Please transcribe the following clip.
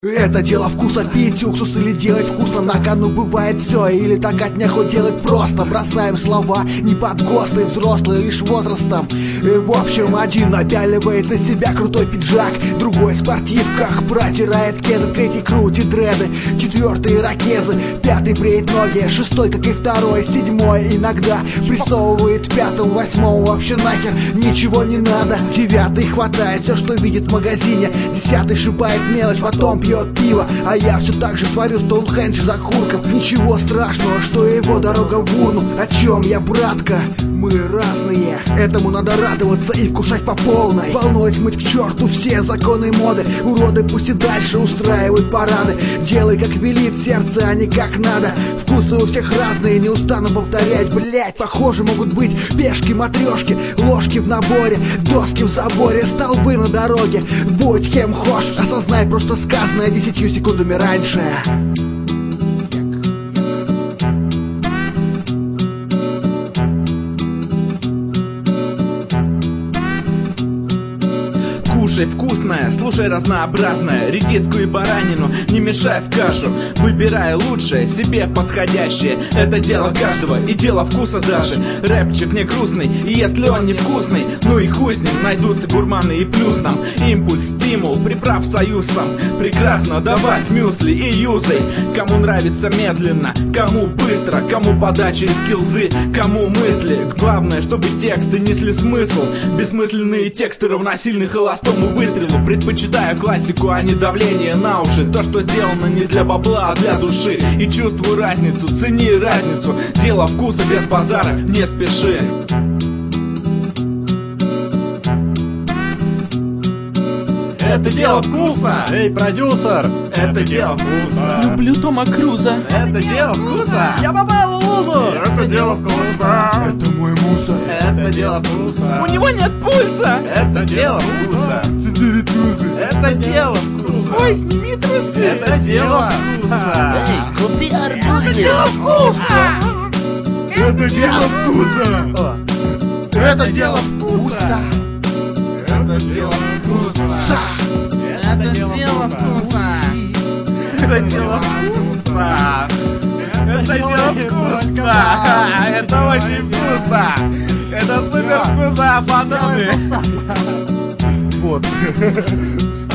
Это дело вкуса, пить уксус или делать вкусно. На кону бывает все, или так от нехуй делать просто. Бросаем слова, не под ГОСТы, взрослые лишь возрастом. И в общем, один напяливает на себя крутой пиджак, другой в спортивках протирает кеды, третий крутит дреды, четвертый ирокезы, пятый бреет ноги, шестой, как и второй, седьмой иногда прессовывает пятому, восьмому вообще нахер ничего не надо. Девятый хватает все, что видит в магазине, десятый шибает мелочь, потом пьет пиво, а я все так же творю Стоунхендж из окурков. Ничего страшного, что его дорога в урну. О чем я, братка? Мы разные, этому надо радоваться и вкушать по полной. Волной смыть к черту все законы моды. Уроды пусть и дальше устраивают парады. Делай как велит сердце, а не как надо. Вкусы у всех разные, не устану повторять, блять. Похоже могут быть пешки, матрешки, ложки в наборе, доски в заборе, столбы на дороге. Будь кем хочешь, осознай просто сказанное 10 секундами раньше. Кушай вкусное, слушай разнообразное, редиску и баранину не мешай в кашу. Выбирай лучшее, себе подходящее. Это дело каждого и дело вкуса даже. Рэпчик не грустный, и если он невкусный, ну и хуй с ним, найдутся гурманы и плюс нам. Импульс, стимул, приправ союз там. Прекрасно, добавь мюсли и юзай. Кому нравится медленно, кому быстро, кому подача и скиллзы, кому мысли. Главное, чтобы тексты несли смысл. Бессмысленные тексты равносильны холостому выстрелу. Предпочитаю классику, а не давление на уши. То, что сделано не для бабла, а для души. И чувствуй разницу, цени разницу. Дело вкуса без базара, не спеши. Это дело вкуса! Эй, продюсер! Это дело вкуса! Люблю Тома Круза! Это дело вкуса! Я попал в лузу! Это дело вкуса! Это мой мусор. Это дело вкуса! У него нет пульса! Это дело вкуса! Это дело вкуса! Ой, сними трусы! Это дело вкуса! Эй, купи арбузы! Это дело вкуса! Это дело вкуса! Это дело вкуса! Это дело вкуса! Это дело вкуса! Это дело вкусно! Это дело вкусно! Это очень вкусно! Это супер вкусно, пацаны! Вот.